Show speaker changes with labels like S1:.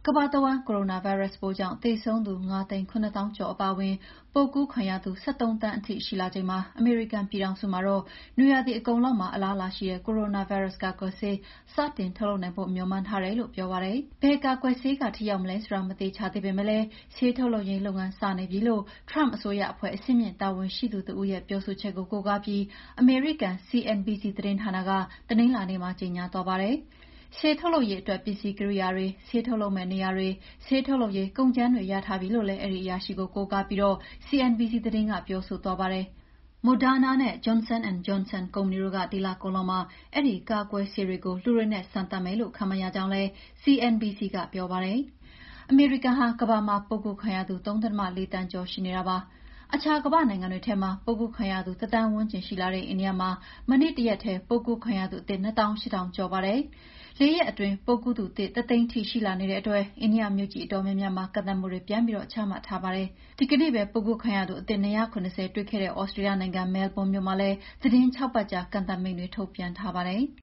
S1: ကမ္ဘာတဝန်းကိုရိုနာဗိုင်းရပ်စ်ပိုးကြောင့်သေဆုံးသူ 5,700,000 ကျော်အပါအဝင်ပိုးကူးခံရသူ 13 သန်းအထိရှိလာချိန်မှာအမေရိကန်ပြည်ထောင်စုမှာတော့နွေရာသီအကုန်လောက်မှာအလားအလာရှိတဲ့ကိုရိုနာဗိုင်းရပ်စ်ကာကွယ်ဆေးစတင်ထုတ်လုပ်နိုင်ဖို့မေ ျှာ်မှန်းထားတယ်လို့ပြောပါတယ်။ ဘယ်ကာကွယ်ဆေးကထိရောက်မလဲဆိုတာမသေချာသေးပေမဲ့လည်းဆေးထုတ်လုပ်ရေးလုပ်ငန်းစနေပြီလို့ Trump အစိုးရအဖွဲ့အဆင့်မြင့်တာဝန်ရှိသူတဦးရဲ့ပြောဆိုချက်ကိုကိုးကားပြီးအမေရိကန် CNBC သတင်းဌာနကတနင်္လာနေ့မှာကြေညာသွားပါတယ်။ ဆေးထုတ်လုပ်ရေးအတွက်ပစ္စည်းကိရိယာတွေ၊ဆေးထုတ်လုပ်မယ့်နေရာတွေ၊ဆေးထုတ်လုပ်ရေးကုန်ကြမ်းတွေရထားပြီလို့လည်းအဲဒီအရာရှိကိုကိုးကားပြီး CNBC သတင်းကပြောဆိုသွားပါတယ်။ Moderna နဲ့ Johnson & Johnson ကုမ္ပဏီတို့ကဒီလကုန်လောက်မှာအဲဒီကာကွယ်ဆေးတွေကိုလူတွေနဲ့စမ်းသပ်မယ်လို့ခန့်မှန်းရကြောင်းလည်း CNBC ကပြောပါတယ်။ အမေရိကန်ဟာကမ္ဘာမှာပိုးကူးခံရသူ ၃.၄ သန်းကျော်ရှိနေတာပါ။ အခြားကမ္ဘာ့နိုင်ငံတွေထဲမှာပိုးကူးခံရသူ 1,000,000 ဝန်းကျင်ရှိလာတဲ့အိန္ဒိယမှာမနေ့တရက်ထဲပိုးကူးခံရသူအသစ် 28,000 ကျော်ပါတယ်။ 4 ရက်အတွင်းပိုးကူးသူသစ် 1၀၀,၀၀၀ ထိရှိလာနေတဲ့အတွက်အိန္ဒိယမြို့ကြီးအတော်များများမှာကန့်သတ်မှုတွေပြန်ပြီးချမှတ်ထားပါတယ်။ ဒီကနေ့ပဲပိုးကူးခံရသူအသစ် 270 တွေ့ခဲ့တဲ့သြစတြေးလျနိုင်ငံ မဲလ်ဘုန်းမြို့မှာလည်းသီတင်း 6 ပတ်ကြာကန့်သတ်မိန့်တွေထုတ်ပြန်ထားပါတယ်။